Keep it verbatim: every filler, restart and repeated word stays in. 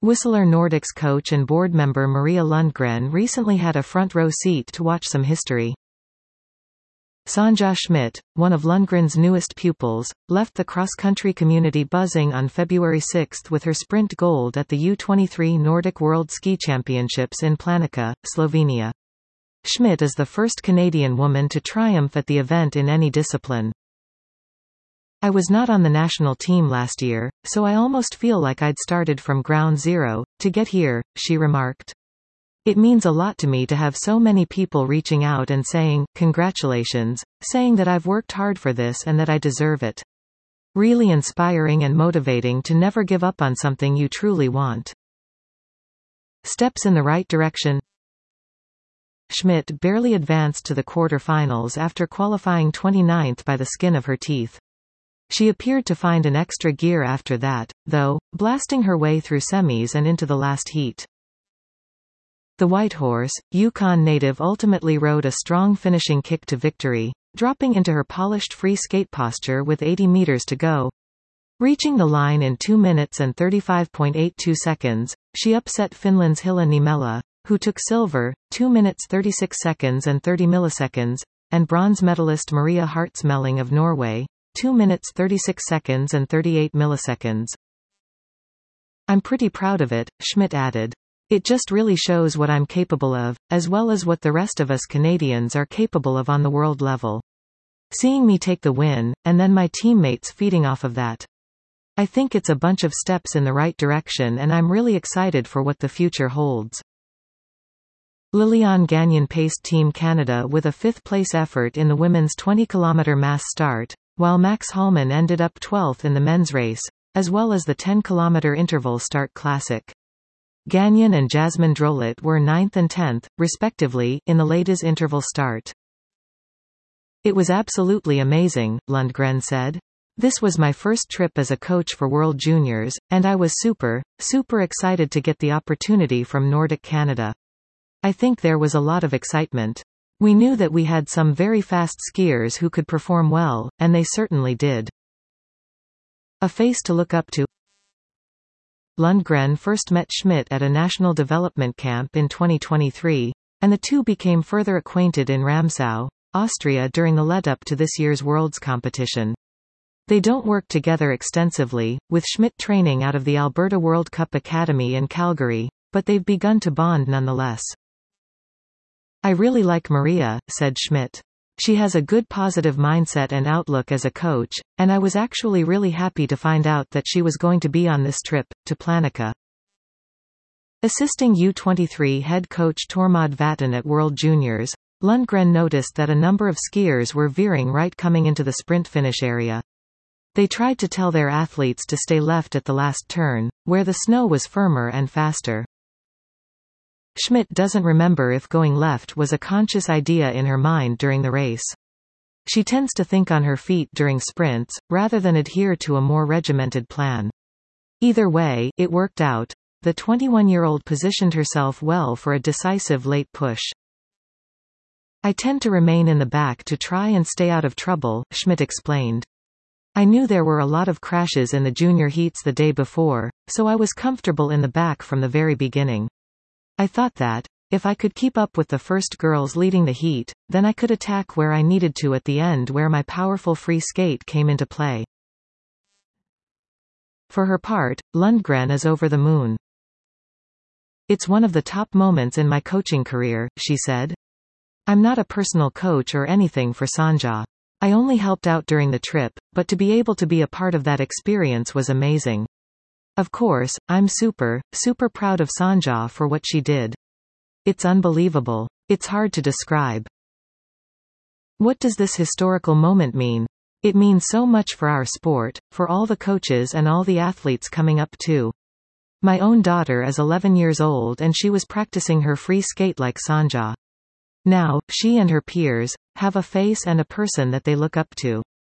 Whistler Nordics coach and board member Maria Lundgren recently had a front-row seat to watch some history. Sonja Schmidt, one of Lundgren's newest pupils, left the cross-country community buzzing on February sixth with her sprint gold at the U twenty-three Nordic World Ski Championships in Planica, Slovenia. Schmidt is the first Canadian woman to triumph at the event in any discipline. I was not on the national team last year, so I almost feel like I'd started from ground zero to get here, she remarked. It means a lot to me to have so many people reaching out and saying, congratulations, saying that I've worked hard for this and that I deserve it. Really inspiring and motivating to never give up on something you truly want. Steps in the right direction. Schmidt barely advanced to the quarter-finals after qualifying twenty-ninth by the skin of her teeth. She appeared to find an extra gear after that, though, blasting her way through semis and into the last heat. The Whitehorse, Yukon native ultimately rode a strong finishing kick to victory, dropping into her polished free skate posture with eighty meters to go. Reaching the line in two minutes and thirty-five point eight two seconds, she upset Finland's Hilla Niemela, who took silver, two minutes thirty-six seconds and thirty milliseconds, and bronze medalist Maria Hartzmelling of Norway, two minutes thirty-six seconds and thirty-eight milliseconds. I'm pretty proud of it, Schmidt added. It just really shows what I'm capable of, as well as what the rest of us Canadians are capable of on the world level. Seeing me take the win, and then my teammates feeding off of that. I think it's a bunch of steps in the right direction and I'm really excited for what the future holds. Liliane Gagnon paced Team Canada with a fifth-place effort in the women's twenty kilometer mass start, while Max Hallmann ended up twelfth in the men's race, as well as the ten kilometer interval start classic. Gagnon and Jasmine Drolet were ninth and tenth, respectively, in the ladies' interval start. It was absolutely amazing, Lundgren said. This was my first trip as a coach for World Juniors, and I was super, super excited to get the opportunity from Nordic Canada. I think there was a lot of excitement. We knew that we had some very fast skiers who could perform well, and they certainly did. A face to look up to. Lundgren first met Schmidt at a national development camp in twenty twenty-three, and the two became further acquainted in Ramsau, Austria during the lead-up to this year's Worlds competition. They don't work together extensively, with Schmidt training out of the Alberta World Cup Academy in Calgary, but they've begun to bond nonetheless. I really like Maria, said Schmidt. She has a good positive mindset and outlook as a coach, and I was actually really happy to find out that she was going to be on this trip, to Planica. Assisting U twenty-three head coach Tormod Vatn at World Juniors, Lundgren noticed that a number of skiers were veering right coming into the sprint finish area. They tried to tell their athletes to stay left at the last turn, where the snow was firmer and faster. Schmidt doesn't remember if going left was a conscious idea in her mind during the race. She tends to think on her feet during sprints, rather than adhere to a more regimented plan. Either way, it worked out. The twenty-one-year-old positioned herself well for a decisive late push. I tend to remain in the back to try and stay out of trouble, Schmidt explained. I knew there were a lot of crashes in the junior heats the day before, so I was comfortable in the back from the very beginning. I thought that, if I could keep up with the first girls leading the heat, then I could attack where I needed to at the end where my powerful free skate came into play. For her part, Lundgren is over the moon. It's one of the top moments in my coaching career, she said. I'm not a personal coach or anything for Sonja. I only helped out during the trip, but to be able to be a part of that experience was amazing. Of course, I'm super, super proud of Sonja for what she did. It's unbelievable. It's hard to describe. What does this historical moment mean? It means so much for our sport, for all the coaches and all the athletes coming up too. My own daughter is eleven years old and she was practicing her free skate like Sonja. Now, she and her peers have a face and a person that they look up to.